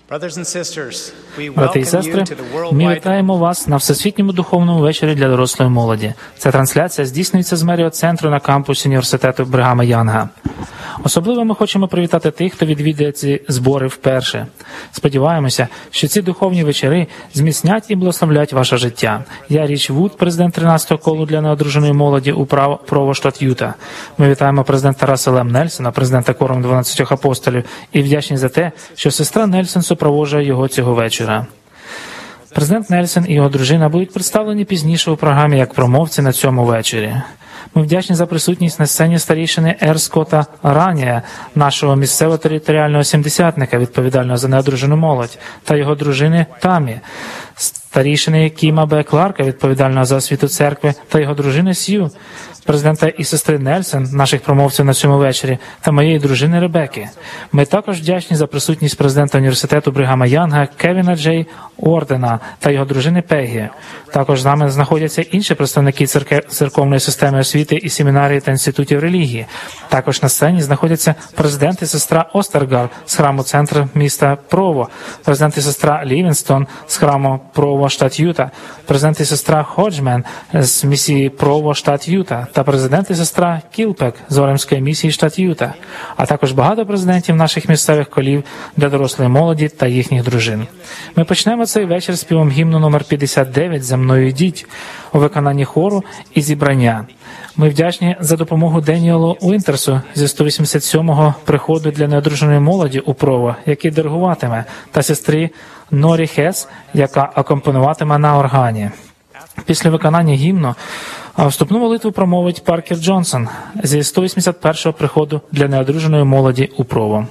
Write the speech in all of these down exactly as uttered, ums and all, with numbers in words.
Брати і сестри, ми вітаємо вас на Всесвітньому духовному вечорі для дорослої молоді. Ця трансляція здійснюється з Меріот Центру на кампусі університету Бригама Янга. Особливо ми хочемо привітати тих, хто відвідує ці збори вперше. Сподіваємося, що ці духовні вечори зміцнять і благословлять ваше життя. Я Річ Вуд, президент тринадцятого колу для неодруженої молоді у Прово, штат Юта. Ми вітаємо президента Рассела М. Нельсона, президента Кором дванадцятьох апостолів, і вдячні за те, що сестра Нельсон супроводжує його цього вечора. Президент Нельсон і його дружина будуть представлені пізніше у програмі як промовці на цьому вечорі. Ми вдячні за присутність на сцені старійшини Р. Скотта Ранія, нашого місцевого територіального сімдесятника, відповідального за неодружену молодь, та його дружини Тамі, старійшини Кіма Б. Кларка, відповідального за освіту церкви, та його дружини Сью, президента і сестри Нельсон, наших промовців на цьому вечорі, та моєї дружини Ребеки. Ми також вдячні за присутність президента університету Бригама Янга Кевіна Джей Ордена та його дружини Пегі. Також з нами знаходяться інші представники церковної системи освіти і семінарії та інститутів релігії. Також на сцені знаходяться президент і сестра Остергар з храму центру міста Прово, президент і сестра Лівінстон з храму Прово, штат Юта, президент і сестра Ходжмен з місії Прово, штат Юта, та президент і сестра Кілпек з Оремської місії штат Юта, а також багато президентів наших місцевих колів для дорослої молоді та їхніх дружин. Ми почнемо цей вечір співом гімну номер п'ятдесят дев'ять «За мною йдіть» у виконанні хору і зібрання. Ми вдячні за допомогу Деніелу Уінтерсу зі сто вісімдесят сьомого приходу для неодруженої молоді у Прово, який диригуватиме, та сестрі Норі Хес, яка акомпонуватиме на органі. Після виконання гімну вступну молитву промовить Паркер Джонсон зі сто вісімдесят першого приходу для неодруженої молоді у Прово.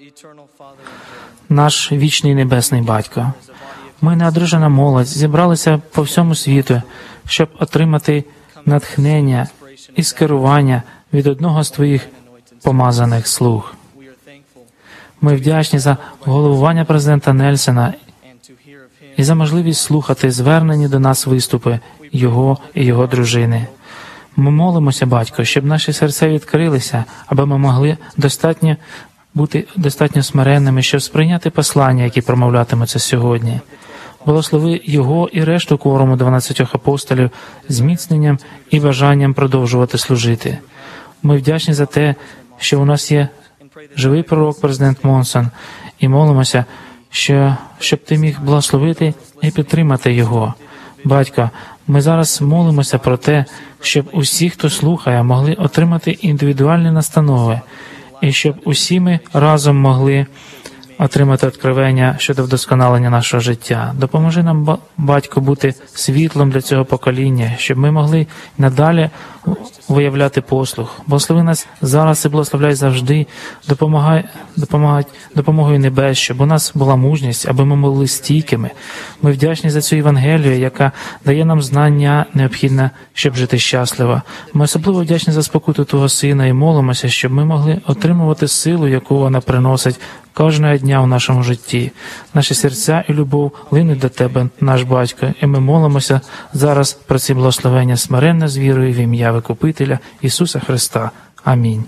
Наш вічний небесний Батько, ми, неодружена молодь, зібралися по всьому світу, щоб отримати натхнення і скерування від одного з Твоїх помазаних слуг. Ми вдячні за головування президента Нельсона і за можливість слухати звернені до нас виступи його і його дружини. Ми молимося, Батько, щоб наші серця відкрилися, аби ми могли достатньо бути достатньо смиренними, щоб сприйняти послання, які промовлятимуться сьогодні. Благослови його і решту кворуму дванадцятьох апостолів зміцненням і бажанням продовжувати служити. Ми вдячні за те, що у нас є живий пророк, президент Монсон, і молимося, що, щоб Ти міг благословити і підтримати його. Батько, ми зараз молимося про те, щоб усі, хто слухає, могли отримати індивідуальні настанови, і щоб усі ми разом могли отримати откровення щодо вдосконалення нашого життя. Допоможи нам, Батько, бути світлом для цього покоління, щоб ми могли надалі виявляти послух. Благослови нас зараз і благословляй завжди, допомагай, допомагай допомогою небес, щоб у нас була мужність, аби ми були стійкими. Ми вдячні за цю Євангелію, яка дає нам знання необхідне, щоб жити щасливо. Ми особливо вдячні за спокуту Твого Сина і молимося, щоб ми могли отримувати силу, яку вона приносить кожного дня в нашому житті. Наші серця і любов линуть до Тебе, наш Батько, і ми молимося зараз про ці благословення смиренно з вірою в ім'я Викупителя Ісуса Христа. Амінь.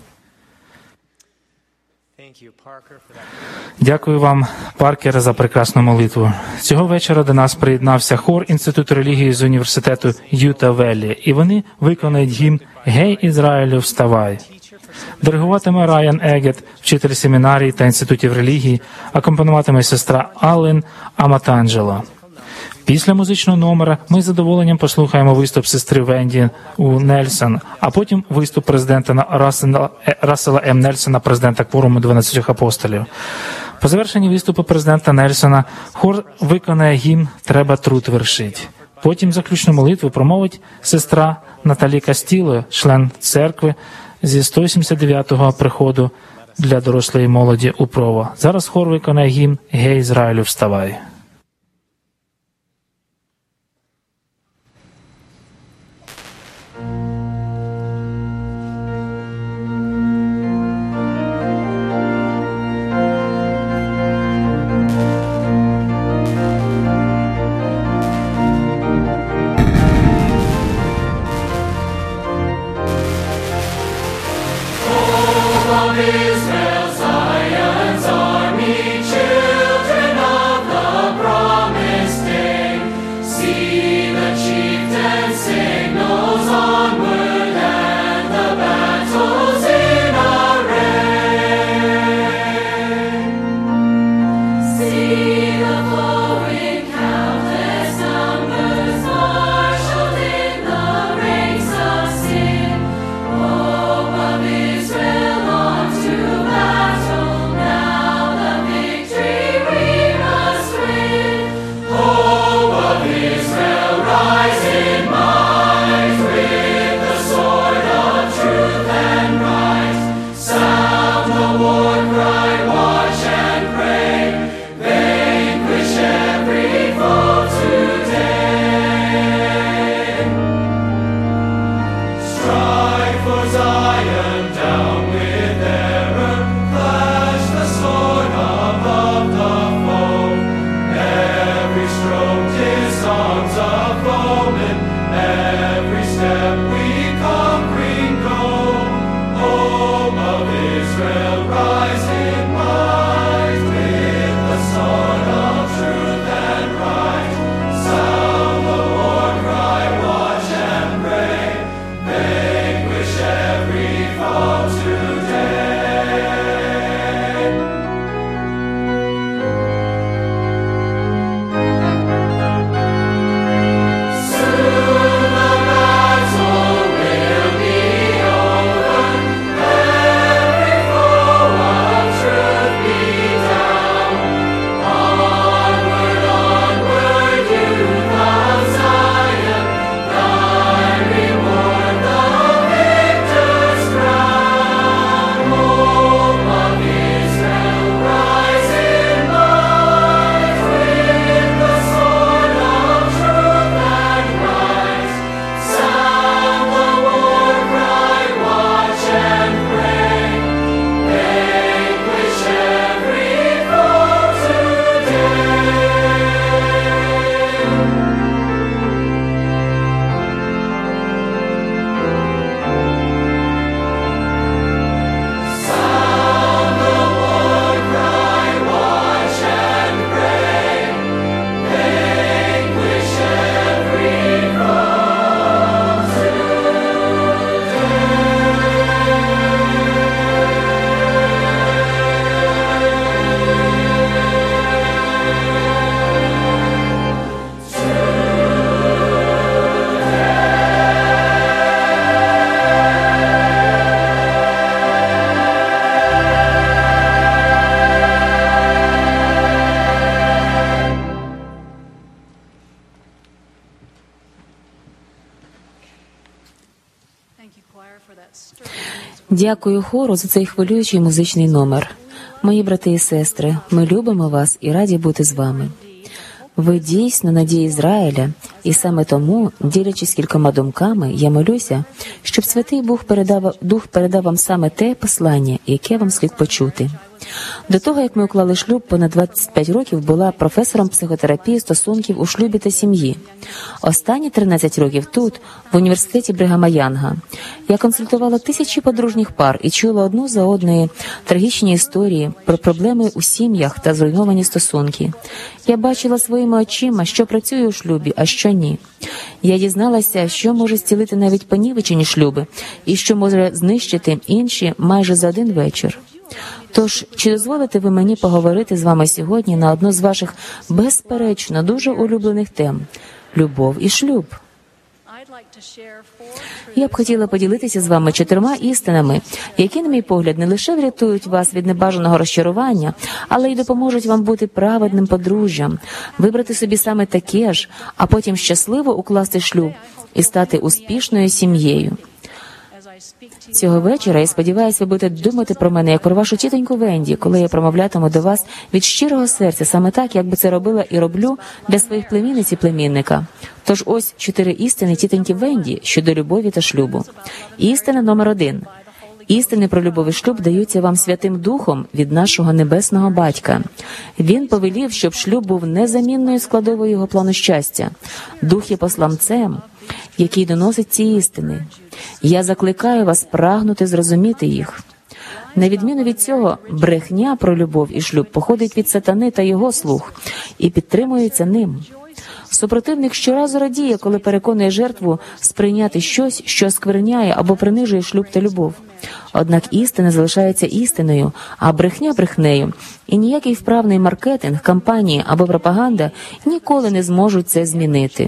Дякую вам, Паркер, за прекрасну молитву. Цього вечора до нас приєднався хор Інституту релігії з університету Юта Веллі, і вони виконають гімн «Гей, Ізраїлю, вставай». Диригуватиме Райан Егет, вчитель семінарії та інститутів релігії, акомпонуватиме сестра Аллен Аматанджело. Після музичного номера ми з задоволенням послухаємо виступ сестри Венді у Нельсон, а потім виступ президента Рассела, Рассела М. Нельсона, президента кворуму дванадцятьох апостолів. По завершенні виступу президента Нельсона хор виконає гімн «Треба труд вершить». Потім заключну молитву промовить сестра Наталі Кастіло, член церкви, зі сто сімдесят дев'ятого приходу для дорослої молоді у Прово. Зараз хор виконає гімн «Гей, Ізраїлю, вставай». Israel, Zion's army, children of the Дякую хору за цей хвилюючий музичний номер. Мої брати і сестри, ми любимо вас і раді бути з вами. Ви дійсно надія Ізраїля, і саме тому, ділячись кількома думками, я молюся, щоб Святий Дух передав, Дух передав вам саме те послання, яке вам слід почути. До того, як ми уклали шлюб, понад двадцять п'ять років була професором психотерапії стосунків у шлюбі та сім'ї. Останні тринадцять років тут, в університеті Бригама Янга. Я консультувала тисячі подружніх пар і чула одну за одною трагічні історії про проблеми у сім'ях та зруйновані стосунки. Я бачила своїми очима, що працює у шлюбі, а що ні. Я дізналася, що може зцілити навіть понівечені шлюби і що може знищити інші майже за один вечір. Тож, чи дозволите ви мені поговорити з вами сьогодні на одну з ваших, безперечно, дуже улюблених тем – любов і шлюб? Я б хотіла поділитися з вами чотирма істинами, які, на мій погляд, не лише врятують вас від небажаного розчарування, але й допоможуть вам бути праведним подружжям, вибрати собі саме таке ж, а потім щасливо укласти шлюб і стати успішною сім'єю. Цього вечора, я сподіваюся, ви будете думати про мене, як про вашу тітоньку Венді, коли я промовлятиму до вас від щирого серця, саме так, як би це робила і роблю для своїх племінниць і племінника. Тож ось чотири істини тітоньки Венді щодо любові та шлюбу. Істина номер один. Істини про любов і шлюб даються вам Святим Духом від нашого Небесного Батька. Він повелів, щоб шлюб був незамінною складовою його плану щастя. Дух є посланцем, який доносить ці істини. Я закликаю вас прагнути зрозуміти їх. На відміну від цього, брехня про любов і шлюб походить від сатани та його слуг і підтримується ним. Супротивник щоразу радіє, коли переконує жертву сприйняти щось, що оскверняє або принижує шлюб та любов. Однак істина залишається істиною, а брехня брехнею, і ніякий вправний маркетинг, кампанії або пропаганда ніколи не зможуть це змінити.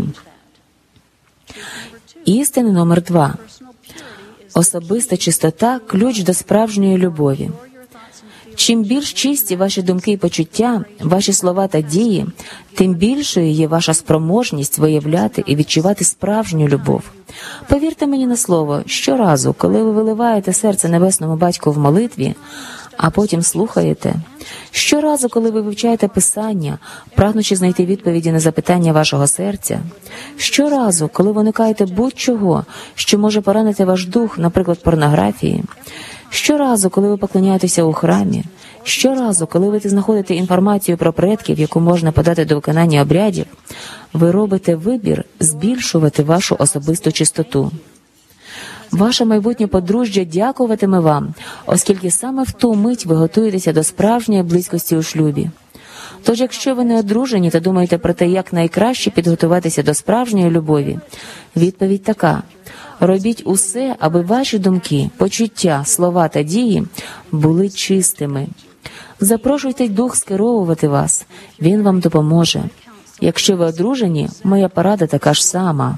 Істина номер два. Особиста чистота – ключ до справжньої любові. Чим більш чисті ваші думки і почуття, ваші слова та дії, тим більшою є ваша спроможність виявляти і відчувати справжню любов. Повірте мені на слово, щоразу, коли ви виливаєте серце Небесному Батьку в молитві, а потім слухаєте, щоразу, коли ви вивчаєте Писання, прагнучи знайти відповіді на запитання вашого серця, щоразу, коли ви уникаєте будь-чого, що може поранити ваш дух, наприклад, порнографії, щоразу, коли ви поклоняєтеся у храмі, щоразу, коли ви знаходите інформацію про предків, яку можна подати до виконання обрядів, ви робите вибір збільшувати вашу особисту чистоту. Ваше майбутнє подружжя дякуватиме вам, оскільки саме в ту мить ви готуєтеся до справжньої близькості у шлюбі. Тож, якщо ви не одружені та думаєте про те, як найкраще підготуватися до справжньої любові, відповідь така – робіть усе, аби ваші думки, почуття, слова та дії були чистими. Запрошуйте Дух скеровувати вас, Він вам допоможе. Якщо ви одружені, моя порада така ж сама.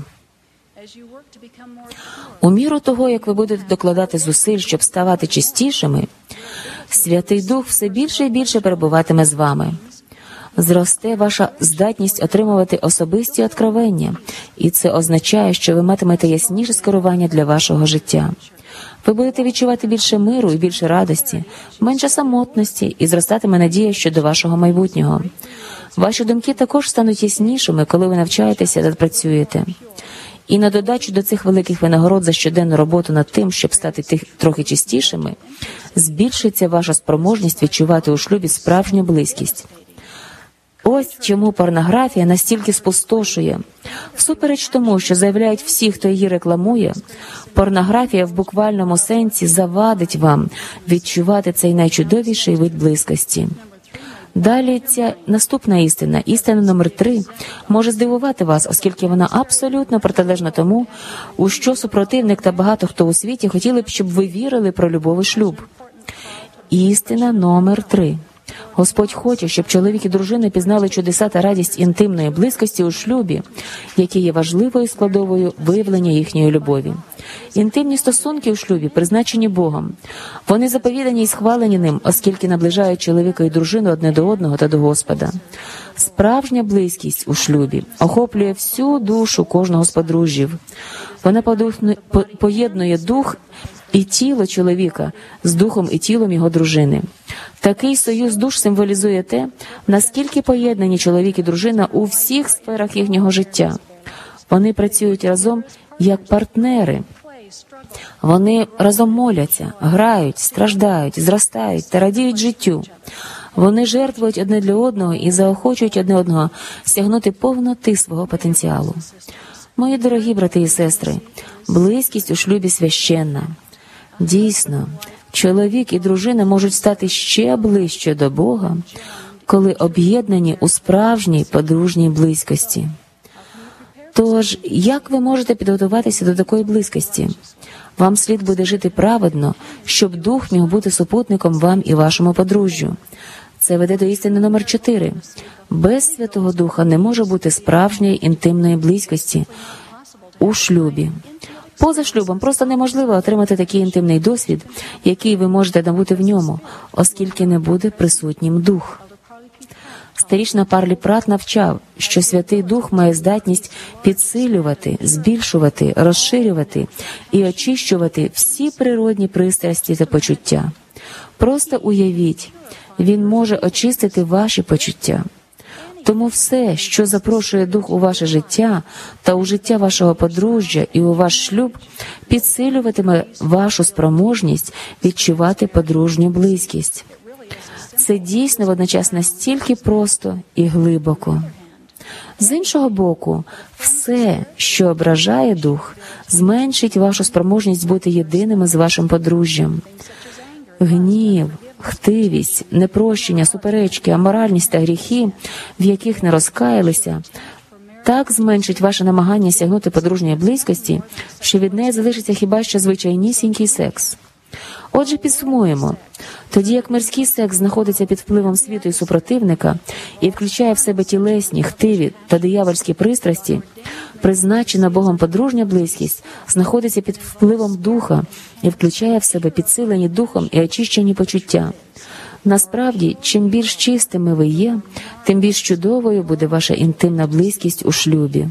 У міру того, як ви будете докладати зусиль, щоб ставати чистішими, Святий Дух все більше і більше перебуватиме з вами. Зросте ваша здатність отримувати особисті откровення, і це означає, що ви матимете ясніше скерування для вашого життя. Ви будете відчувати більше миру і більше радості, менше самотності, і зростатиме надія щодо вашого майбутнього. Ваші думки також стануть яснішими, коли ви навчаєтеся та працюєте. І на додачу до цих великих винагород за щоденну роботу над тим, щоб стати тих трохи чистішими, збільшиться ваша спроможність відчувати у шлюбі справжню близькість. Ось чому порнографія настільки спустошує. Всупереч тому, що заявляють всі, хто її рекламує, порнографія в буквальному сенсі завадить вам відчувати цей найчудовіший вид близькості. Далі ця наступна істина, істина номер три, може здивувати вас, оскільки вона абсолютно протилежна тому, у що супротивник та багато хто у світі хотіли б, щоб ви вірили про любов і шлюб. Істина номер три. Господь хоче, щоб чоловік і дружина пізнали чудеса та радість інтимної близькості у шлюбі, які є важливою складовою виявлення їхньої любові. Інтимні стосунки у шлюбі призначені Богом. Вони заповідані і схвалені ним, оскільки наближають чоловіка і дружину одне до одного та до Господа. Справжня близькість у шлюбі охоплює всю душу кожного з подружжів. Вона поєднує дух і тіло чоловіка з духом і тілом його дружини. Такий союз душ символізує те, наскільки поєднані чоловік і дружина у всіх сферах їхнього життя. Вони працюють разом як партнери. Вони разом моляться, грають, страждають, зростають та радіють життю. Вони жертвують одне для одного і заохочують одне одного стягнути повноти свого потенціалу. Мої дорогі брати і сестри, близькість у шлюбі священна. Дійсно, чоловік і дружина можуть стати ще ближче до Бога, коли об'єднані у справжній подружній близькості. Тож, як ви можете підготуватися до такої близькості? Вам слід буде жити праведно, щоб Дух міг бути супутником вам і вашому подружжю. Це веде до істини номер чотири. Без Святого Духа не може бути справжньої інтимної близькості у шлюбі. Поза шлюбом просто неможливо отримати такий інтимний досвід, який ви можете набути в ньому, оскільки не буде присутнім Дух. Старішина Парлі Прат навчав, що Святий Дух має здатність підсилювати, збільшувати, розширювати і очищувати всі природні пристрасті та почуття. Просто уявіть, Він може очистити ваші почуття. Тому все, що запрошує Дух у ваше життя та у життя вашого подружжя і у ваш шлюб, підсилюватиме вашу спроможність відчувати подружню близькість. Це дійсно водночас настільки просто і глибоко. З іншого боку, все, що ображає Дух, зменшить вашу спроможність бути єдиними з вашим подружжям. Гнів, хтивість, непрощення, суперечки, аморальність та гріхи, в яких не розкаялися, так зменшить ваше намагання сягнути подружньої близькості, що від неї залишиться хіба що звичайнісінький секс. Отже, підсумуємо. Тоді як мирський секс знаходиться під впливом світу і супротивника і включає в себе тілесні, хтиві та диявольські пристрасті, призначена Богом подружня близькість знаходиться під впливом Духа і включає в себе підсилені Духом і очищені почуття. Насправді, чим більш чистими ви є, тим більш чудовою буде ваша інтимна близькість у шлюбі.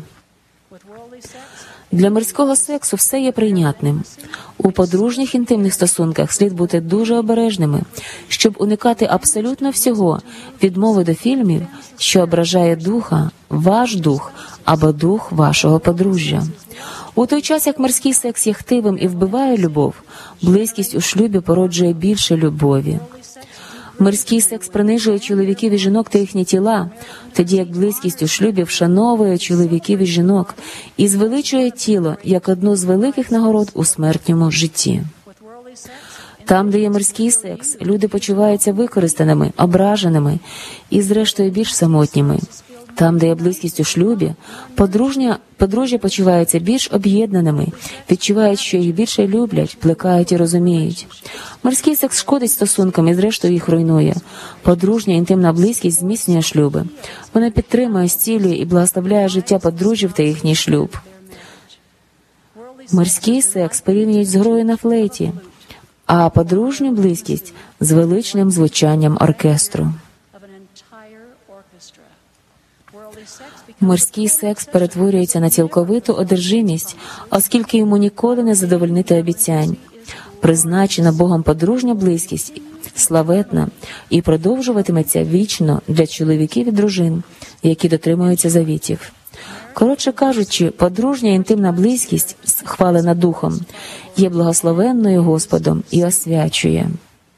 Для мирського сексу все є прийнятним. У подружніх інтимних стосунках слід бути дуже обережними, щоб уникати абсолютно всього, від мови до фільмів, що ображає духа, ваш дух або дух вашого подружжя. У той час, як мирський секс є хтивим і вбиває любов, близькість у шлюбі породжує більше любові. Мирський секс принижує чоловіків і жінок та їхні тіла, тоді як близькість у шлюбі вшановує чоловіків і жінок і звеличує тіло як одну з великих нагород у смертному житті. Там, де є мирський секс, люди почуваються використаними, ображеними і, зрештою, більш самотніми. Там, де є близькість у шлюбі, подружня, подружжя почуваються більш об'єднаними, відчувають, що їх більше люблять, плекають і розуміють. Мирський секс шкодить стосункам і, зрештою, їх руйнує. Подружня інтимна близькість зміцнює шлюби. Вона підтримує, зцілює і благословляє життя подружжів та їхній шлюб. Мирський секс порівнюють з грою на флейті, а подружню близькість – з величним звучанням оркестру. Мирський секс перетворюється на цілковиту одержимість, оскільки йому ніколи не задовольнити обіцянь. Призначена Богом подружня близькість славетна і продовжуватиметься вічно для чоловіків і дружин, які дотримуються завітів. Коротше кажучи, подружня інтимна близькість, схвалена Духом, є благословенною Господом і освячує.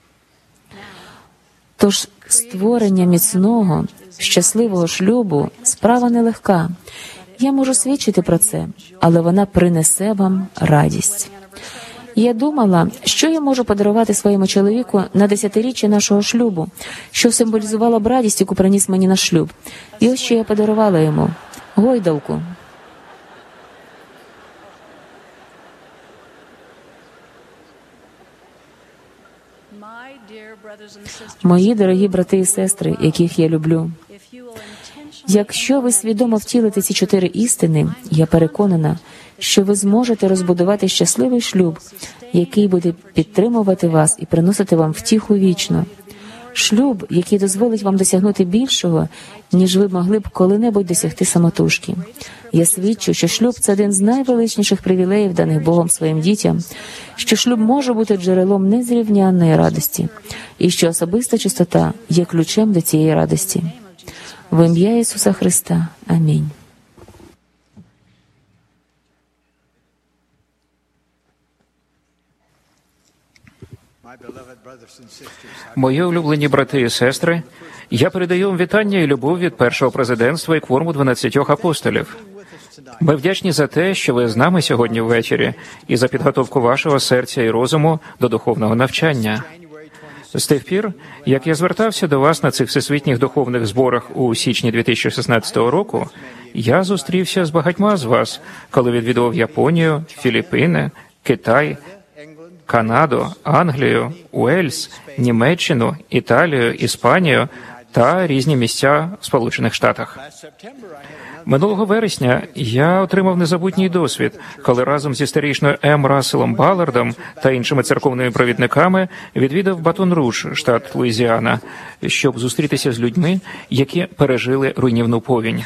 Тож створення міцного, щасливого шлюбу – справа нелегка. Я можу свідчити про це, але вона принесе вам радість. Я думала, що я можу подарувати своєму чоловіку на десятиріччя нашого шлюбу, що символізувало б радість, яку приніс мені наш шлюб. І ось що я подарувала йому – гойдалку. Мої дорогі брати і сестри, яких я люблю, якщо ви свідомо втілите ці чотири істини, я переконана, що ви зможете розбудувати щасливий шлюб, який буде підтримувати вас і приносити вам втіху вічно. Шлюб, який дозволить вам досягнути більшого, ніж ви могли б коли-небудь досягти самотужки. Я свідчу, що шлюб – це один з найвеличніших привілеїв, даних Богом своїм дітям, що шлюб може бути джерелом незрівнянної радості, і що особиста чистота є ключем до цієї радості. В ім'я Ісуса Христа. Амінь. Мої улюблені брати і сестри, я передаю вам вітання і любов від першого президентства і кворуму дванадцятьох апостолів. Ми вдячні за те, що ви з нами сьогодні ввечері, і за підготовку вашого серця і розуму до духовного навчання. З тих пір, як я звертався до вас на цих всесвітніх духовних зборах у січні дві тисячі шістнадцятого року, я зустрівся з багатьма з вас, коли відвідував Японію, Філіппіни, Китай, Канаду, Англію, Уельс, Німеччину, Італію, Іспанію та різні місця в Сполучених Штатах. Минулого вересня я отримав незабутній досвід, коли разом зі старішною М. Расселом Баллардом та іншими церковними провідниками відвідав Батон-Руж, штат Луїзіана, щоб зустрітися з людьми, які пережили руйнівну повінь.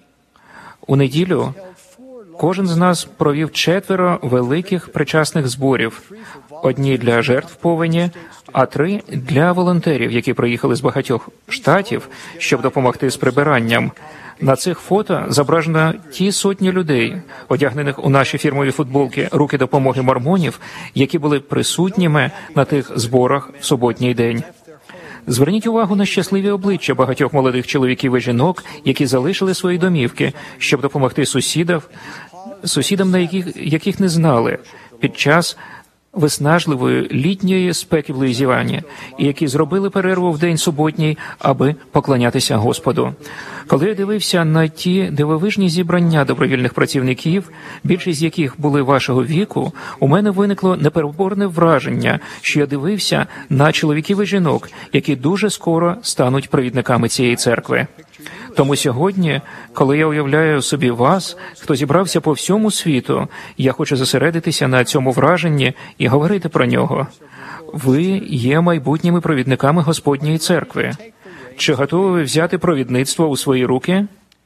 У неділю кожен з нас провів четверо великих причасних зборів. Одні для жертв повені, а три для волонтерів, які приїхали з багатьох штатів, щоб допомогти з прибиранням. На цих фото зображено ті сотні людей, одягнених у наші фірмові футболки «Руки допомоги мормонів», які були присутніми на тих зборах в суботній день. Зверніть увагу на щасливі обличчя багатьох молодих чоловіків і жінок, які залишили свої домівки, щоб допомогти сусідам, сусідам, на яких, яких не знали, під час виснажливої літньої спеки в Луїзіані, і які зробили перерву в день суботній, аби поклонятися Господу. Коли я дивився на ті дивовижні зібрання добровільних працівників, більшість з яких були вашого віку, у мене виникло непереборне враження, що я дивився на чоловіків і жінок, які дуже скоро стануть провідниками цієї церкви. Тому сьогодні, коли я уявляю собі вас, хто зібрався по всьому світу, я хочу зосередитися на цьому враженні і говорити про нього. Ви є майбутніми провідниками Господньої церкви. Чи готові ви взяти провідництво у свої руки?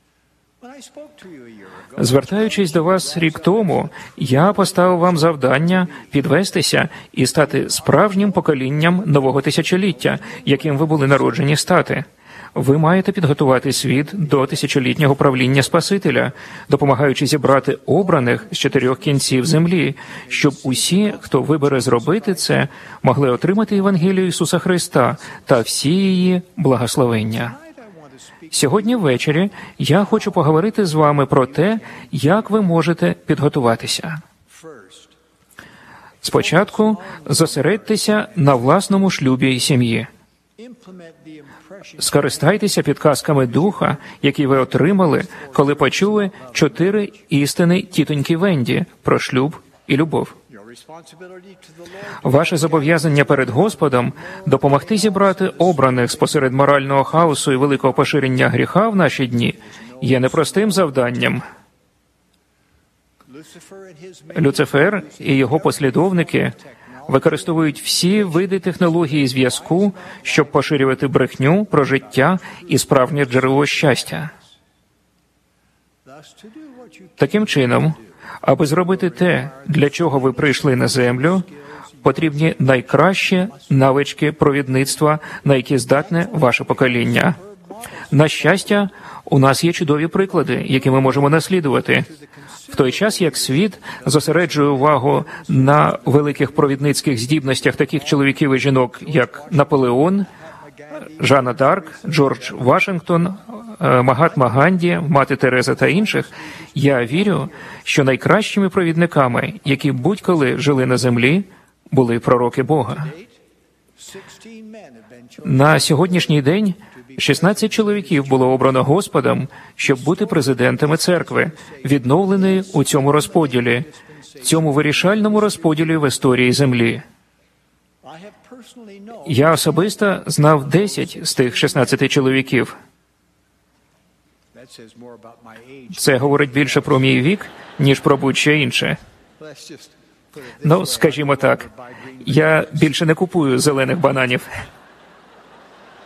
Звертаючись до вас рік тому, я поставив вам завдання підвестися і стати справжнім поколінням нового тисячоліття, яким ви були народжені стати. Ви маєте підготувати світ до тисячолітнього правління Спасителя, допомагаючи зібрати обраних з чотирьох кінців землі, щоб усі, хто вибере зробити це, могли отримати Євангелію Ісуса Христа та всі її благословення. Сьогодні ввечері я хочу поговорити з вами про те, як ви можете підготуватися. Спочатку зосередьтеся на власному шлюбі і сім'ї. Скористайтеся підказками Духа, які ви отримали, коли почули чотири істини тітоньки Венді про шлюб і любов. Ваше зобов'язання перед Господом – допомогти зібрати обраних спосеред морального хаосу і великого поширення гріха в наші дні – є непростим завданням. Люцифер і його послідовники використовують всі види технології зв'язку, щоб поширювати брехню про життя і справжнє джерело щастя. Таким чином, аби зробити те, для чого ви прийшли на землю, потрібні найкращі навички провідництва, на які здатне ваше покоління. На щастя, у нас є чудові приклади, які ми можемо наслідувати. В той час, як світ зосереджує увагу на великих провідницьких здібностях таких чоловіків і жінок, як Наполеон, Жанна Дарк, Джордж Вашингтон, Магатма Ганді, Мати Тереза та інших, я вірю, що найкращими провідниками, які будь-коли жили на землі, були пророки Бога. На сьогоднішній день шістнадцять чоловіків було обрано Господом, щоб бути президентами церкви, відновленої у цьому розподілі, цьому вирішальному розподілі в історії землі. Я особисто знав десять з тих шістнадцяти чоловіків. Це говорить більше про мій вік, ніж про будь-що інше. Ну, скажімо так, я більше не купую зелених бананів.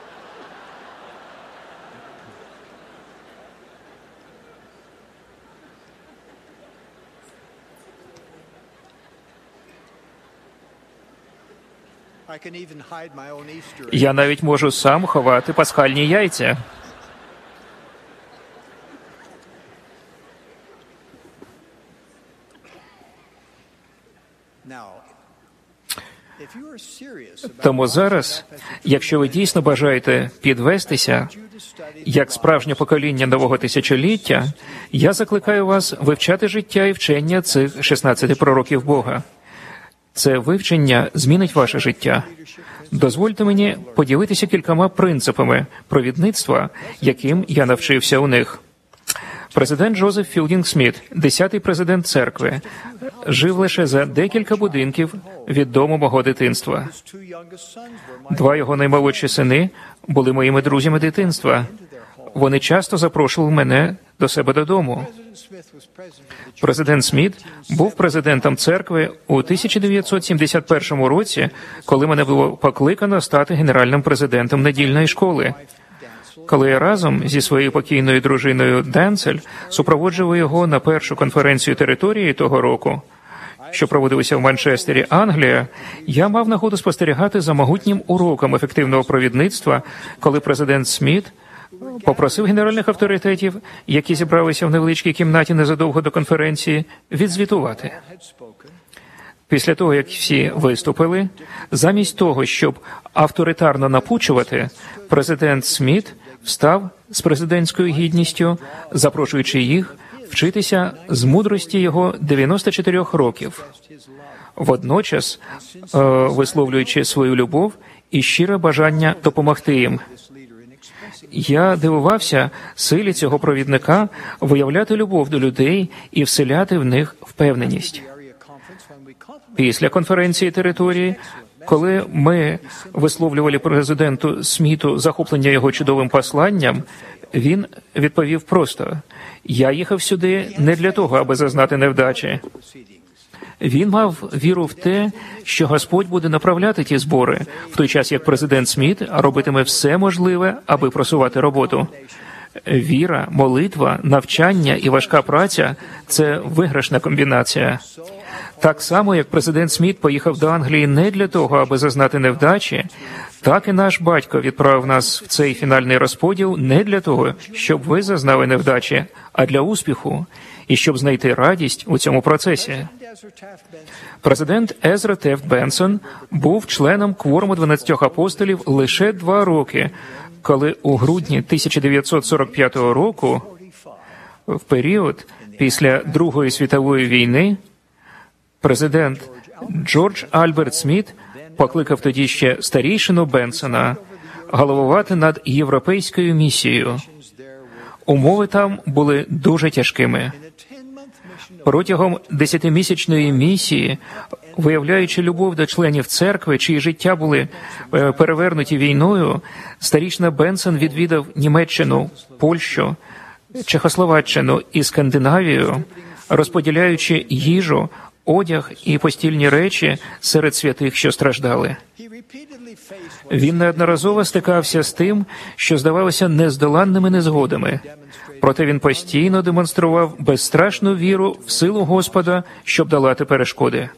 Я навіть можу сам ховати пасхальні яйця. Тому зараз, якщо ви дійсно бажаєте підвестися, як справжнє покоління нового тисячоліття, я закликаю вас вивчати життя і вчення цих шістнадцяти пророків Бога. Це вивчення змінить ваше життя. Дозвольте мені поділитися кількома принципами провідництва, яким я навчився у них. Президент Джозеф Філдінг Сміт, десятий президент церкви, жив лише за декілька будинків від дому мого дитинства. Два його наймолодші сини були моїми друзями дитинства. Вони часто запрошували мене до себе додому. Президент Сміт був президентом церкви у тисяча дев'ятсот сімдесят першому році, коли мене було покликано стати генеральним президентом недільної школи. Коли я разом зі своєю покійною дружиною Денцель супроводжував його на першу конференцію території того року, що проводилася в Манчестері, Англія, я мав нагоду спостерігати за могутнім уроком ефективного провідництва, коли президент Сміт попросив генеральних авторитетів, які зібралися в невеличкій кімнаті незадовго до конференції, відзвітувати. Після того, як всі виступили, замість того, щоб авторитарно напучувати, президент Сміт встав з президентською гідністю, запрошуючи їх вчитися з мудрості його дев'яноста чотирьох років, водночас е, висловлюючи свою любов і щире бажання допомогти їм. Я дивувався силі цього провідника виявляти любов до людей і вселяти в них впевненість. Після конференції території, коли ми висловлювали президенту Сміту захоплення його чудовим посланням, він відповів просто: «Я їхав сюди не для того, аби зазнати невдачі». Він мав віру в те, що Господь буде направляти ті збори, в той час як президент Сміт робитиме все можливе, аби просувати роботу. Віра, молитва, навчання і важка праця – це виграшна комбінація. Так само, як президент Сміт поїхав до Англії не для того, аби зазнати невдачі, так і наш батько відправив нас в цей фінальний розподіл не для того, щоб ви зазнали невдачі, а для успіху, і щоб знайти радість у цьому процесі. Президент Езра Тефт Бенсон був членом кворуму дванадцятьох апостолів лише два роки, коли у грудні тисяча дев'ятсот сорок п'ятого року, в період після Другої світової війни, президент Джордж Альберт Сміт покликав тоді ще старійшину Бенсона головувати над європейською місією. Умови там були дуже тяжкими. Протягом десятимісячної місії, виявляючи любов до членів церкви, чиї життя були перевернуті війною, старішина Бенсон відвідав Німеччину, Польщу, Чехословаччину і Скандинавію, розподіляючи їжу, одяг і постільні речі серед святих, що страждали. Він неодноразово стикався з тим, що здавалося нездоланними незгодами. Проте він постійно демонстрував безстрашну віру в силу Господа, щоб долати перешкоди.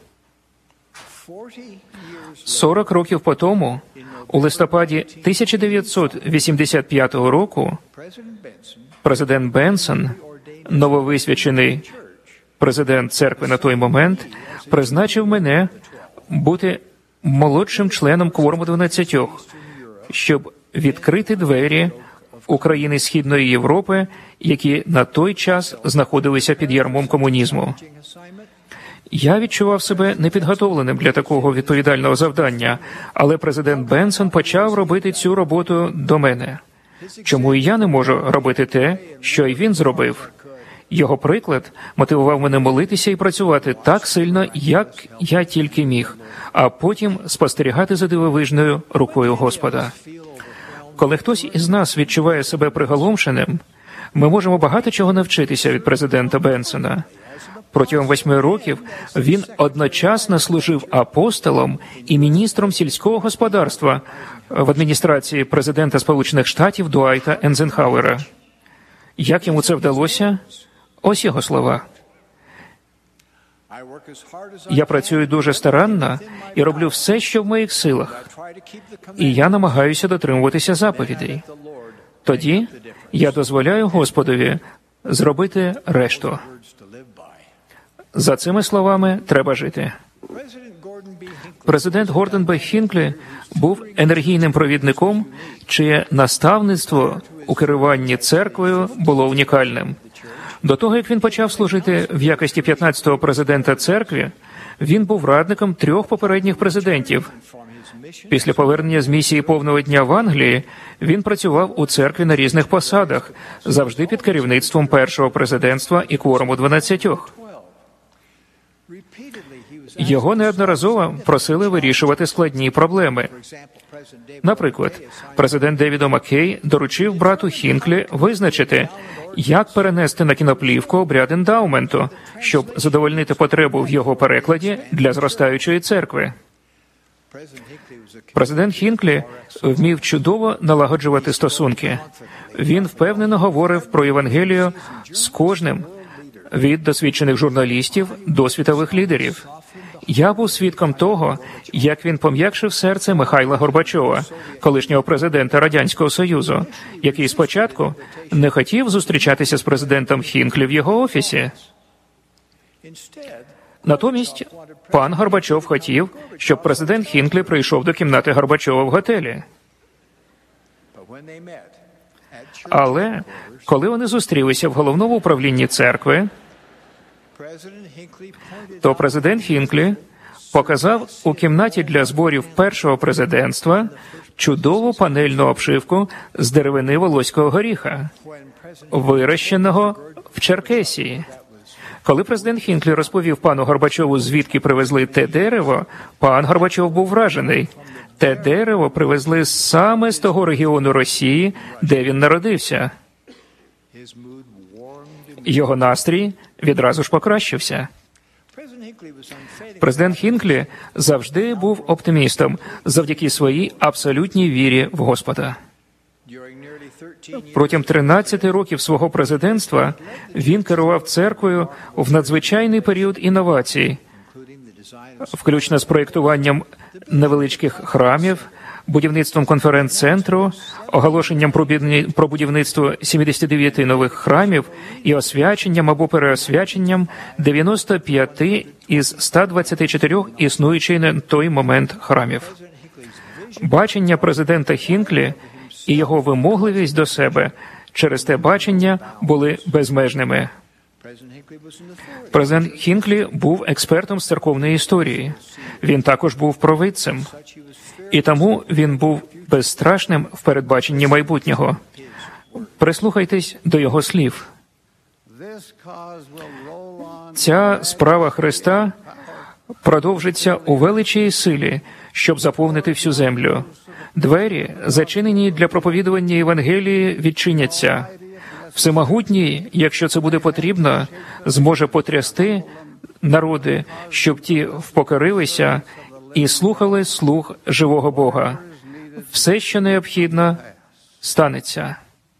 Сорок років по тому, у листопаді тисяча дев'ятсот вісімдесят п'ятого року, президент Бенсон, нововисвячений президент церкви на той момент, призначив мене бути молодшим членом кворуму дванадцятьох, щоб відкрити двері у країни Східної Європи, які на той час знаходилися під ярмом комунізму. Я відчував себе непідготовленим для такого відповідального завдання, але президент Бенсон почав робити цю роботу до мене. Чому і я не можу робити те, що й він зробив? Його приклад мотивував мене молитися і працювати так сильно, як я тільки міг, а потім спостерігати за дивовижною рукою Господа. Коли хтось із нас відчуває себе приголомшеним, ми можемо багато чого навчитися від президента Бенсона. Протягом восьми років він одночасно служив апостолом і міністром сільського господарства в адміністрації президента Сполучених Штатів Дуайта Ейзенхауера. Як йому це вдалося? Ось його слова. Я працюю дуже старанно і роблю все, що в моїх силах. І я намагаюся дотримуватися заповідей. Тоді я дозволяю Господові зробити решту. За цими словами треба жити. Президент Гордон Б. Хінклі був енергійним провідником, чиє наставництво у керуванні церквою було унікальним. До того, як він почав служити в якості п'ятнадцятого президента церкви, він був радником трьох попередніх президентів. Після повернення з місії повного дня в Англії він працював у церкві на різних посадах, завжди під керівництвом першого президентства і кворуму дванадцятьох. Його неодноразово просили вирішувати складні проблеми. Наприклад, президент Девід Маккей доручив брату Хінклі визначити, як перенести на кіноплівку обряд ендаументу, щоб задовольнити потребу в його перекладі для зростаючої церкви. Президент Хінклі вмів чудово налагоджувати стосунки. Він впевнено говорив про Євангелію з кожним, від досвідчених журналістів до світових лідерів. Я був свідком того, як він пом'якшив серце Михайла Горбачова, колишнього президента Радянського Союзу, який спочатку не хотів зустрічатися з президентом Хінклі в його офісі. Натомість пан Горбачов хотів, щоб президент Хінклі прийшов до кімнати Горбачова в готелі. Але коли вони зустрілися в головному управлінні церкви, то президент Хінклі показав у кімнаті для зборів першого президентства чудову панельну обшивку з деревини волоського горіха, вирощеного в Черкесії. Коли президент Хінклі розповів пану Горбачову, звідки привезли те дерево, пан Горбачов був вражений. Те дерево привезли саме з того регіону Росії, де він народився. Його настрій відразу ж покращився. Президент Хінклі завжди був оптимістом завдяки своїй абсолютній вірі в Господа. Протягом тринадцяти років свого президентства він керував церквою в надзвичайний період інновацій, включно з проєктуванням невеличких храмів, будівництвом конференц-центру, оголошенням про будівництво сімдесят дев'ять нових храмів і освяченням або переосвяченням дев'яносто п'ять із ста двадцяти чотирьох існуючих на той момент храмів. Бачення президента Хінклі і його вимогливість до себе через те бачення були безмежними. Президент Хінклі був експертом з церковної історії. Він також був провидцем. І тому він був безстрашним в передбаченні майбутнього. Прислухайтесь до його слів. Ця справа Христа продовжиться у величі і силі, щоб заповнити всю землю. Двері, зачинені для проповідування Євангелії, відчиняться. Всемогутній, якщо це буде потрібно, зможе потрясти народи, щоб ті впокорилися і слухали слух живого Бога. Все, що необхідно, станеться.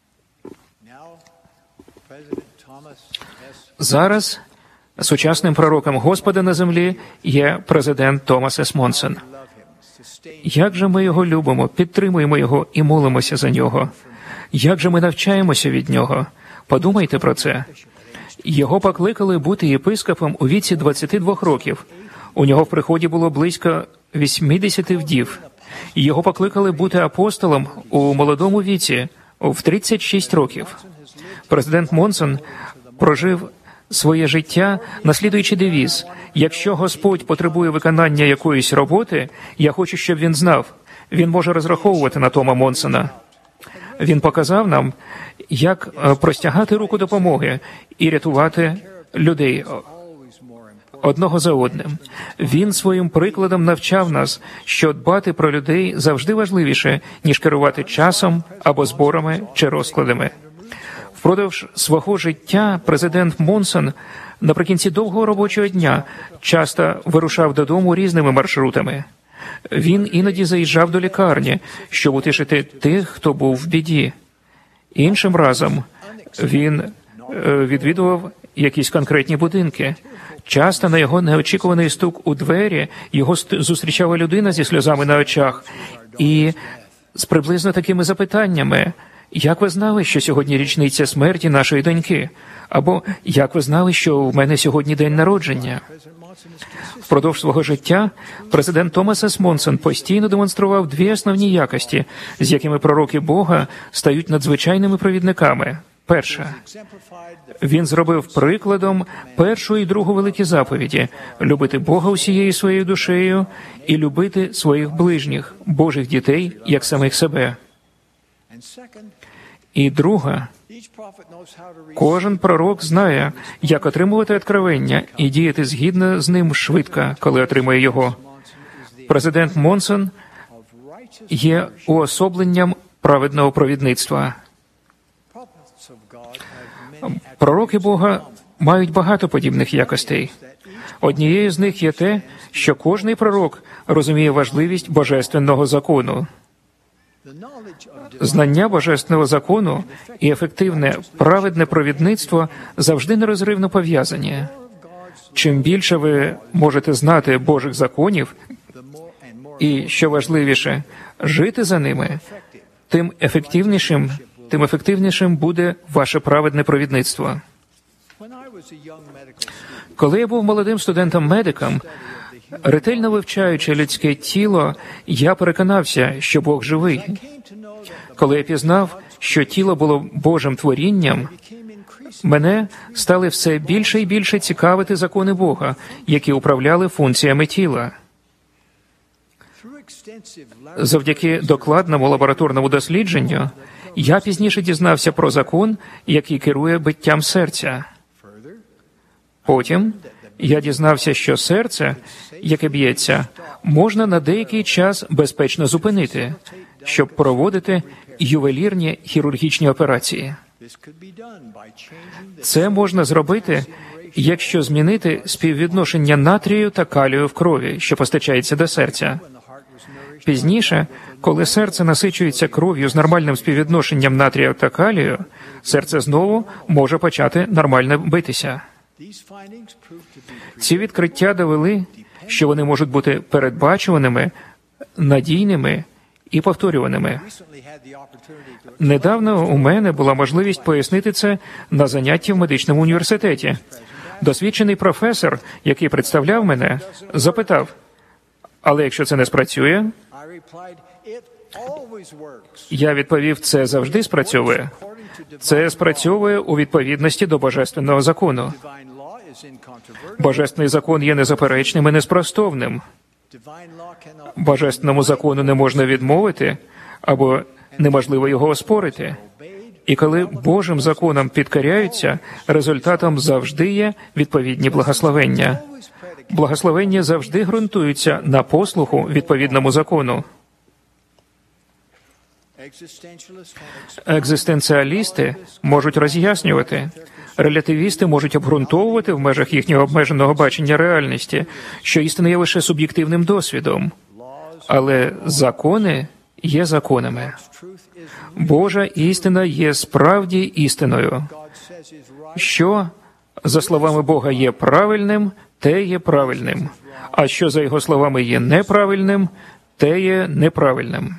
Зараз сучасним пророком Господа на землі є президент Томас С. Монсон. Як же ми його любимо, підтримуємо його і молимося за нього. Як же ми навчаємося від нього. Подумайте про це. Його покликали бути єпископом у віці двадцяти двох років. У нього в приході було близько вісімдесят вдів. Його покликали бути апостолом у молодому віці, в тридцять шість років. Президент Монсон прожив своє життя, наслідуючи девіз: «Якщо Господь потребує виконання якоїсь роботи, я хочу, щоб він знав, він може розраховувати на Тома Монсона». Він показав нам, як простягати руку допомоги і рятувати людей одного за одним. Він своїм прикладом навчав нас, що дбати про людей завжди важливіше, ніж керувати часом або зборами чи розкладами. Впродовж свого життя президент Монсон наприкінці довгого робочого дня часто вирушав додому різними маршрутами. Він іноді заїжджав до лікарні, щоб утішити тих, хто був в біді. Іншим разом він відвідував якісь конкретні будинки. Часто на його неочікуваний стук у двері його зустрічала людина зі сльозами на очах і з приблизно такими запитаннями: «Як ви знали, що сьогодні річниця смерті нашої доньки?» Або «Як ви знали, що у мене сьогодні день народження?» Впродовж свого життя президент Томас С. Монсон постійно демонстрував дві основні якості, з якими пророки Бога стають надзвичайними провідниками. Перша. Він зробив прикладом першу і другу великі заповіді – любити Бога усією своєю душею і любити своїх ближніх, Божих дітей, як самих себе. І друга. Кожен пророк знає, як отримувати откровення і діяти згідно з ним швидко, коли отримує його. Президент Монсон є уособленням праведного провідництва. Пророки Бога мають багато подібних якостей. Однією з них є те, що кожний пророк розуміє важливість божественного закону. Знання божественного закону і ефективне праведне провідництво завжди нерозривно пов'язані. Чим більше ви можете знати Божих законів і, що важливіше, жити за ними, тим ефективнішим, тим ефективнішим буде ваше праведне провідництво. Коли я був молодим студентом-медиком, ретельно вивчаючи людське тіло, я переконався, що Бог живий. Коли я пізнав, що тіло було Божим творінням, мене стали все більше і більше цікавити закони Бога, які управляли функціями тіла. Завдяки докладному лабораторному дослідженню я пізніше дізнався про закон, який керує биттям серця. Потім я дізнався, що серце, яке б'ється, можна на деякий час безпечно зупинити, щоб проводити ювелірні хірургічні операції. Це можна зробити, якщо змінити співвідношення натрію та калію в крові, що постачається до серця. Пізніше, коли серце насичується кров'ю з нормальним співвідношенням натрію та калію, серце знову може почати нормально битися. Ці відкриття довели, що вони можуть бути передбачуваними, надійними і повторюваними. Недавно у мене була можливість пояснити це на занятті в медичному університеті. Досвідчений професор, який представляв мене, запитав: «Але якщо це не спрацює?» Я відповів: «Це завжди спрацьовує. Це спрацьовує у відповідності до божественного закону. Божественний закон є незаперечним і неспростовним. Божественному закону не можна відмовити, або неможливо його оспорити. І коли Божим законам підкоряються, результатом завжди є відповідні благословення. Благословення завжди ґрунтуються на послуху відповідному закону». Екзистенціалісти можуть роз'яснювати, релятивісти можуть обґрунтовувати в межах їхнього обмеженого бачення реальності, що істина є лише суб'єктивним досвідом. Але закони є законами. Божа істина є справді істиною. Що, за словами Бога, є правильним, те є правильним. А що, за його словами, є неправильним, те є неправильним.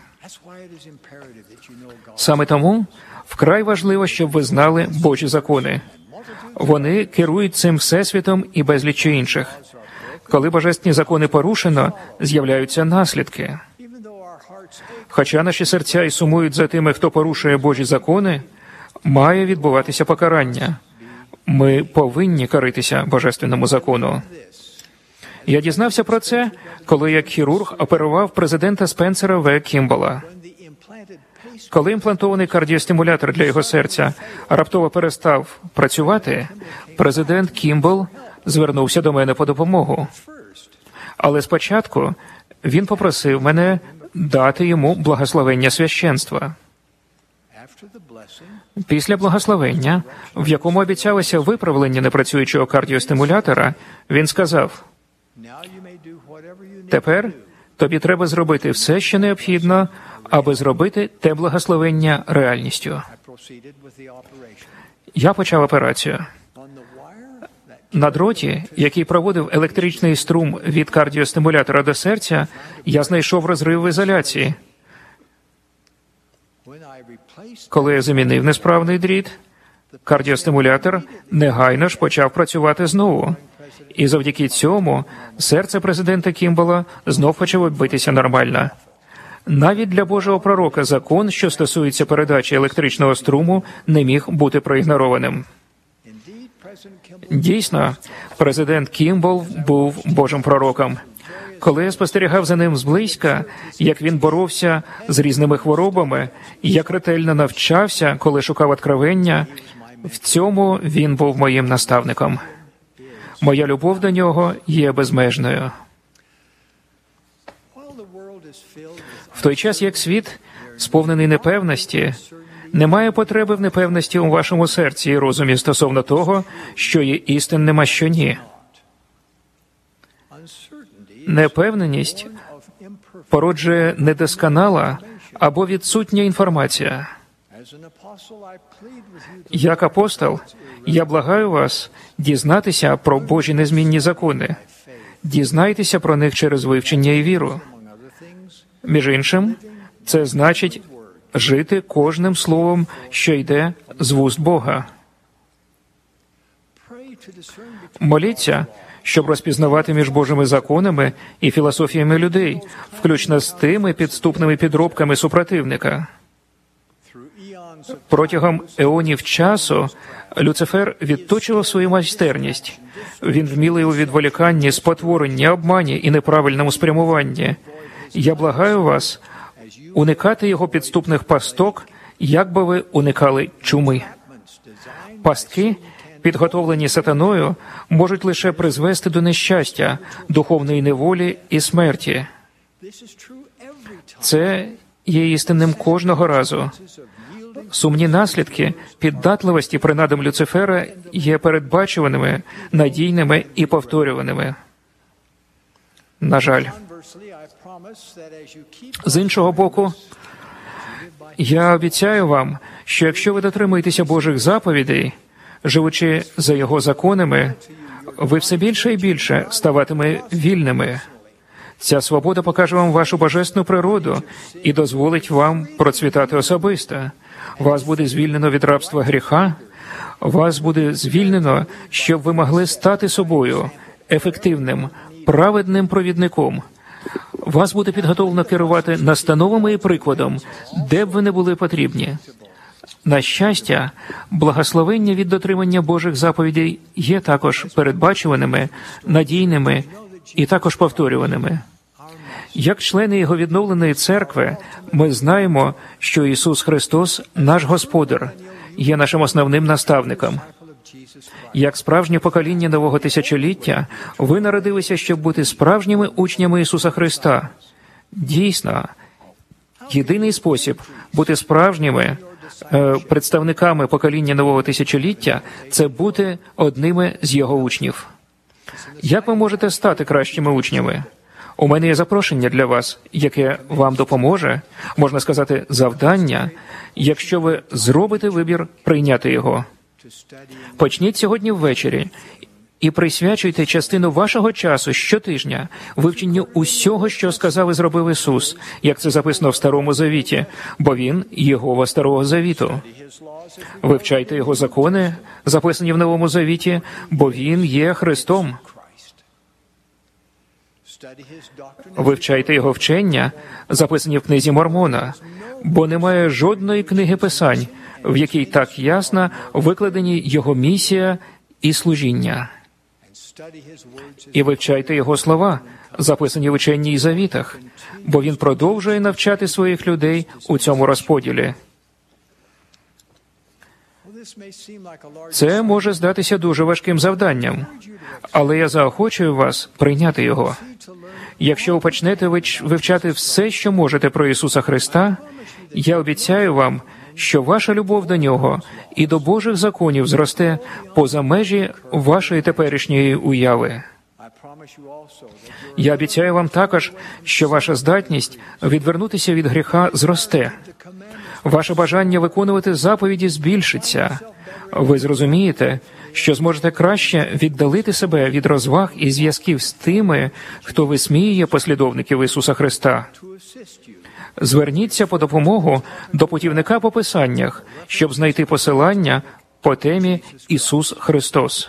Саме тому вкрай важливо, щоб ви знали Божі закони. Вони керують цим всесвітом і безліччю інших. Коли божественні закони порушено, з'являються наслідки. Хоча наші серця і сумують за тими, хто порушує Божі закони, має відбуватися покарання. Ми повинні коритися божественному закону. Я дізнався про це, коли як хірург оперував президента Спенсера В. Кімбола. Коли імплантований кардіостимулятор для його серця раптово перестав працювати, президент Кімбол звернувся до мене по допомогу. Але спочатку він попросив мене дати йому благословення священства. Після благословення, в якому обіцялося виправлення непрацюючого кардіостимулятора, він сказав: «Тепер тобі треба зробити все, що необхідно, аби зробити те благословення реальністю». Я почав операцію. На дроті, який проводив електричний струм від кардіостимулятора до серця, я знайшов розрив в ізоляції. Коли я замінив несправний дріт, кардіостимулятор негайно ж почав працювати знову. І завдяки цьому серце президента Кімбола знов почало битися нормально. Навіть для Божого пророка закон, що стосується передачі електричного струму, не міг бути проігнорованим. Дійсно, президент Кімбол був Божим пророком. Коли я спостерігав за ним зблизька, як він боровся з різними хворобами, як ретельно навчався, коли шукав откровення, в цьому він був моїм наставником. Моя любов до нього є безмежною. В той час, як світ сповнений непевності, немає потреби в непевності у вашому серці і розумі стосовно того, що є істинним, а що ні. Непевненість породжує недосконала або відсутня інформація. Як апостол, я благаю вас дізнатися про Божі незмінні закони. Дізнайтеся про них через вивчення і віру. Між іншим, це значить жити кожним словом, що йде з вуст Бога. Моліться, щоб розпізнавати між Божими законами і філософіями людей, включно з тими підступними підробками супротивника. Протягом еонів часу Люцифер відточував свою майстерність. Він вмілий у відволіканні, спотворенні, обмані і неправильному спрямуванні. Я благаю вас уникати його підступних пасток, як би ви уникали чуми. Пастки, підготовлені сатаною, можуть лише призвести до нещастя, духовної неволі і смерті. Це є істинним кожного разу. Сумні наслідки піддатливості принадам Люцифера є передбачуваними, надійними і повторюваними. На жаль. З іншого боку, я обіцяю вам, що якщо ви дотримуєтеся Божих заповідей, живучи за Його законами, ви все більше і більше ставатиме вільними. Ця свобода покаже вам вашу божественну природу і дозволить вам процвітати особисто. Вас буде звільнено від рабства гріха, вас буде звільнено, щоб ви могли стати собою ефективним, праведним провідником. Вас буде підготовлено керувати настановами і прикладом, де б ви не були потрібні. На щастя, благословення від дотримання Божих заповідей є також передбачуваними, надійними і також повторюваними. Як члени Його відновленої церкви, ми знаємо, що Ісус Христос, наш Господар, є нашим основним наставником. Як справжнє покоління нового тисячоліття, ви народилися, щоб бути справжніми учнями Ісуса Христа. Дійсно, єдиний спосіб бути справжніми е, представниками покоління нового тисячоліття – це бути одними з Його учнів. Як ви можете стати кращими учнями? У мене є запрошення для вас, яке вам допоможе, можна сказати, завдання, якщо ви зробите вибір прийняти його. Почніть сьогодні ввечері і присвячуйте частину вашого часу щотижня вивченню усього, що сказав і зробив Ісус, як це записано в Старому Завіті, бо Він – Єгова Старого Завіту. Вивчайте Його закони, записані в Новому Завіті, бо Він є Христом. Вивчайте Його вчення, записані в книзі Мормона, бо немає жодної книги Писань, в якій так ясно викладені Його місія і служіння. І вивчайте Його слова, записані в ученні і завітах, бо Він продовжує навчати своїх людей у цьому розподілі. Це може здатися дуже важким завданням, але я заохочую вас прийняти його. Якщо ви почнете вивчати все, що можете про Ісуса Христа, я обіцяю вам, що ваша любов до Нього і до Божих законів зросте поза межі вашої теперішньої уяви. Я обіцяю вам також, що ваша здатність відвернутися від гріха зросте. Ваше бажання виконувати заповіді збільшиться. Ви зрозумієте, що зможете краще віддалити себе від розваг і зв'язків з тими, хто висміює послідовників Ісуса Христа. Зверніться по допомогу до путівника по Писаннях, щоб знайти посилання по темі «Ісус Христос».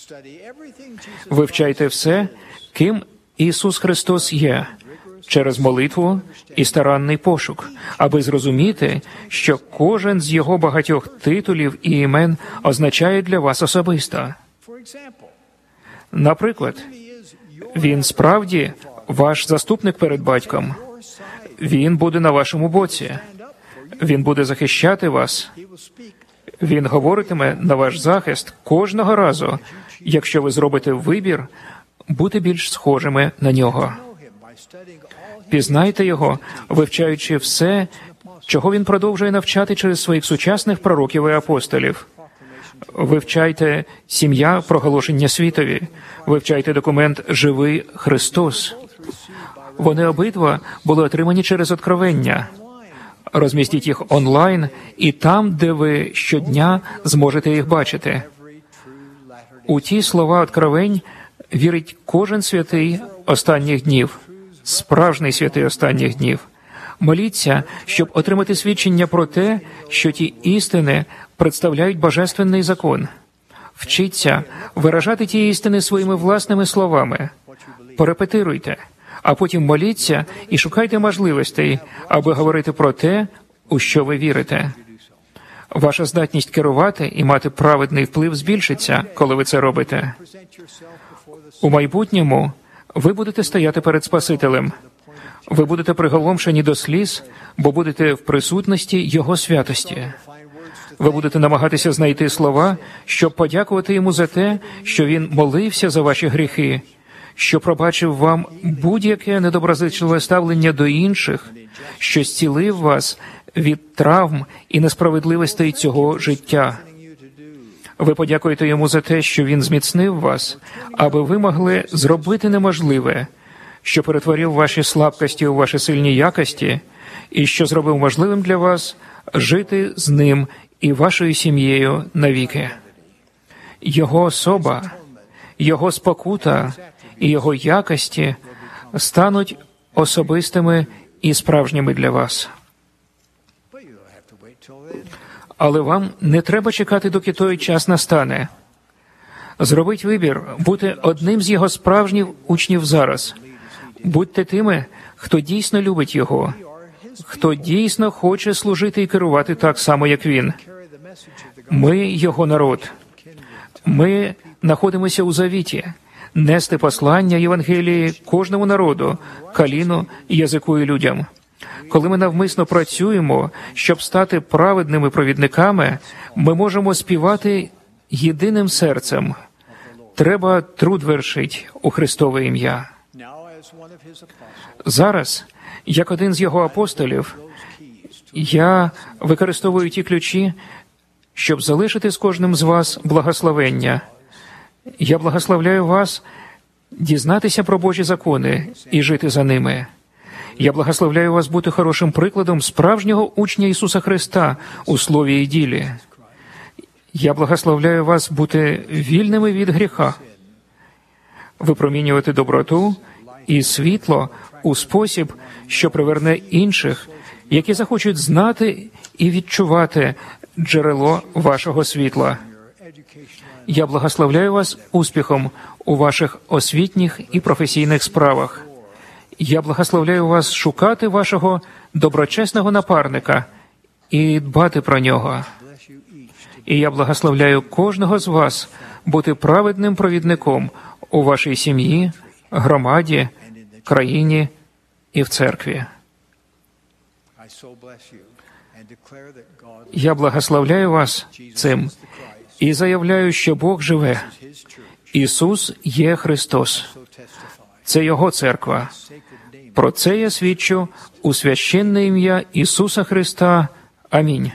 Вивчайте все, ким Ісус Христос є, через молитву і старанний пошук, аби зрозуміти, що кожен з Його багатьох титулів і імен означає для вас особисто. Наприклад, Він справді ваш заступник перед батьком. Він буде на вашому боці. Він буде захищати вас. Він говоритиме на ваш захист кожного разу, якщо ви зробите вибір бути більш схожими на Нього. Пізнайте Його, вивчаючи все, чого Він продовжує навчати через своїх сучасних пророків і апостолів. Вивчайте «Сім'я. Проголошення світові». Вивчайте документ «Живий Христос». Вони обидва були отримані через откровення. Розмістіть їх онлайн і там, де ви щодня зможете їх бачити. У ті слова откровень вірить кожен святий останніх днів, справжній святий останніх днів. Моліться, щоб отримати свідчення про те, що ті істини представляють божественний закон. Вчіться виражати ті істини своїми власними словами. Порепетируйте, а потім моліться і шукайте можливостей, аби говорити про те, у що ви вірите. Ваша здатність керувати і мати праведний вплив збільшиться, коли ви це робите. У майбутньому ви будете стояти перед Спасителем. Ви будете приголомшені до сліз, бо будете в присутності Його святості. Ви будете намагатися знайти слова, щоб подякувати Йому за те, що Він молився за ваші гріхи, що пробачив вам будь-яке недоброзичливе ставлення до інших, що зцілив вас від травм і несправедливостей цього життя. Ви подякуєте Йому за те, що Він зміцнив вас, аби ви могли зробити неможливе, що перетворив ваші слабкості у ваші сильні якості і що зробив можливим для вас жити з Ним і вашою сім'єю навіки. Його особа, Його спокута і Його якості стануть особистими і справжніми для вас. Але вам не треба чекати, доки той час настане. Зробіть вибір бути одним з Його справжніх учнів зараз. Будьте тими, хто дійсно любить Його, хто дійсно хоче служити і керувати так само, як Він. Ми – Його народ. Ми знаходимося у завіті, нести послання Євангелії кожному народу, каліну, язику і людям. Коли ми навмисно працюємо, щоб стати праведними провідниками, ми можемо співати єдиним серцем. Треба труд вершить у Христове ім'я. Зараз, як один з Його апостолів, я використовую ті ключі, щоб залишити з кожним з вас благословення. Я благословляю вас дізнатися про Божі закони і жити за ними. Я благословляю вас бути хорошим прикладом справжнього учня Ісуса Христа у слові і ділі. Я благословляю вас бути вільними від гріха, випромінювати доброту і світло у спосіб, що приверне інших, які захочуть знати і відчувати джерело вашого світла. Я благословляю вас успіхом у ваших освітніх і професійних справах. Я благословляю вас шукати вашого доброчесного напарника і дбати про нього. І я благословляю кожного з вас бути праведним провідником у вашій сім'ї, громаді, країні і в церкві. Я благословляю вас цим і заявляю, що Бог живе. Ісус є Христос. Це Його церква. Про це я свідчу у священне ім'я Ісуса Христа. Амінь.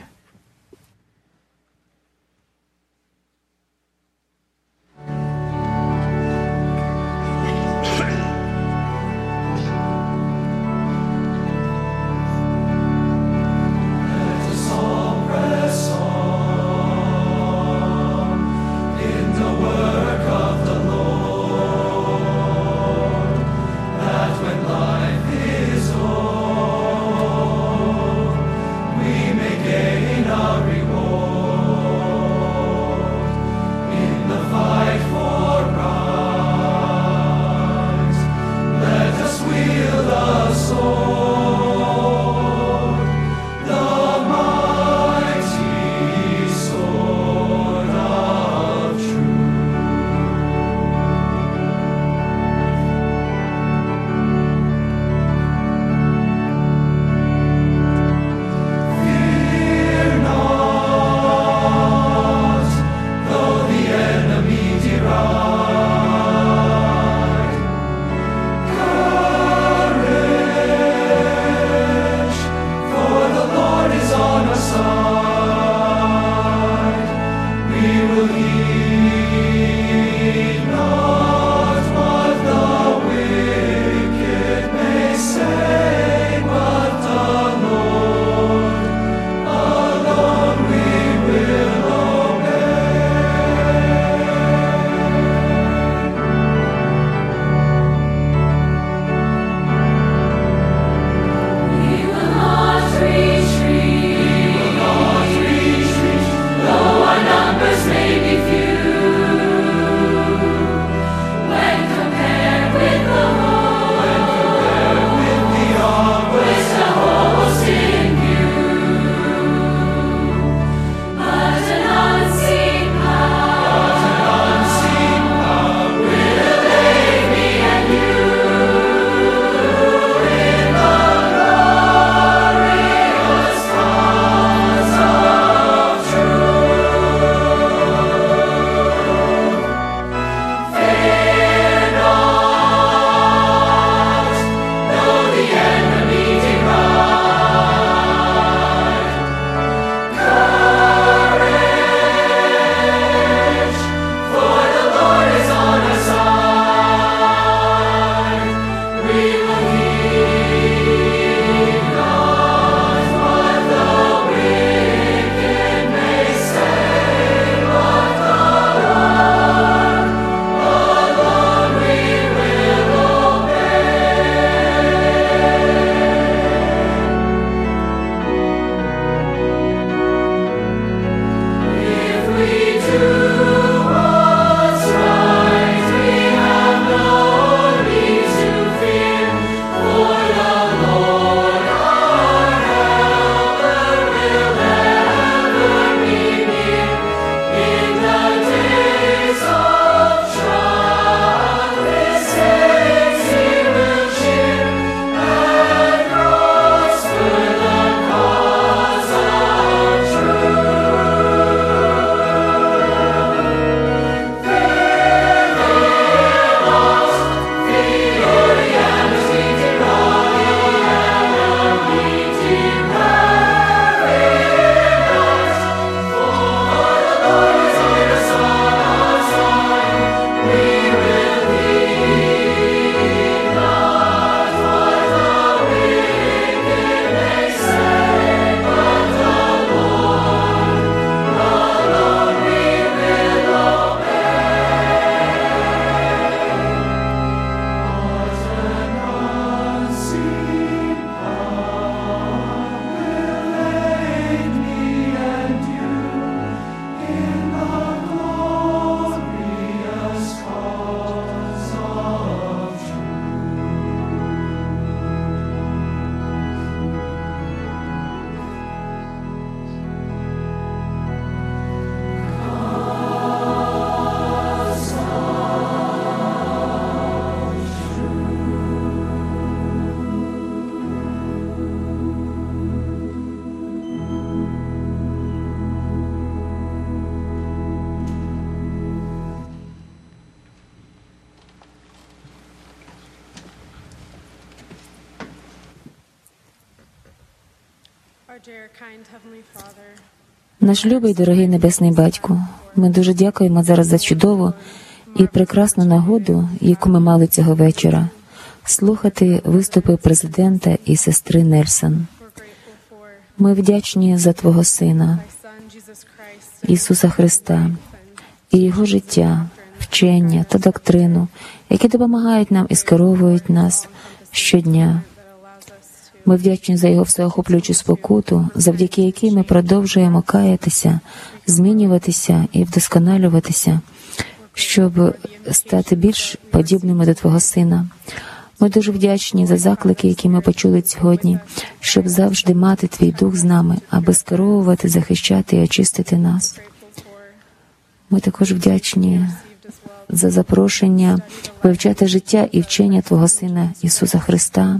Наш любий, дорогий Небесний Батько, ми дуже дякуємо зараз за чудову і прекрасну нагоду, яку ми мали цього вечора, слухати виступи президента і сестри Нельсон. Ми вдячні за Твого Сина, Ісуса Христа, і Його життя, вчення та доктрину, які допомагають нам і скеровують нас щодня. Ми вдячні за Його всеохоплюючу спокуту, завдяки якій ми продовжуємо каятися, змінюватися і вдосконалюватися, щоб стати більш подібними до Твого Сина. Ми дуже вдячні за заклики, які ми почули сьогодні, щоб завжди мати Твій Дух з нами, аби скеровувати, захищати і очистити нас. Ми також вдячні за запрошення вивчати життя і вчення Твого Сина Ісуса Христа,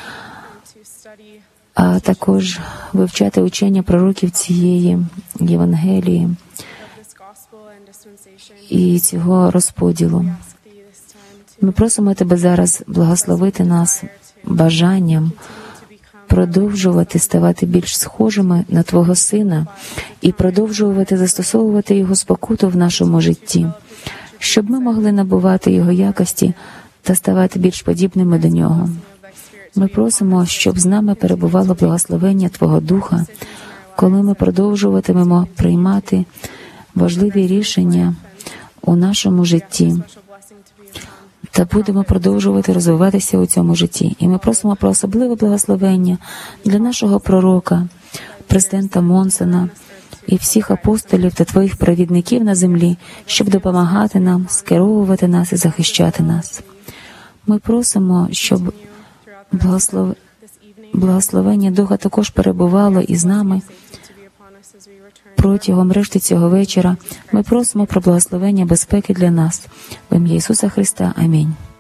а також вивчати учення пророків цієї Євангелії і цього розподілу. Ми просимо Тебе зараз благословити нас бажанням продовжувати ставати більш схожими на Твого Сина і продовжувати застосовувати Його спокуту в нашому житті, щоб ми могли набувати Його якості та ставати більш подібними до Нього. Ми просимо, щоб з нами перебувало благословення Твого Духа, коли ми продовжуватимемо приймати важливі рішення у нашому житті та будемо продовжувати розвиватися у цьому житті. І ми просимо про особливе благословення для нашого пророка, президента Монсона і всіх апостолів та Твоїх провідників на землі, щоб допомагати нам, скеровувати нас і захищати нас. Ми просимо, щоб благослов... благословення Духа також перебувало із нами протягом решти цього вечора. Ми просимо про благословення безпеки для нас. В ім'я Ісуса Христа. Амінь.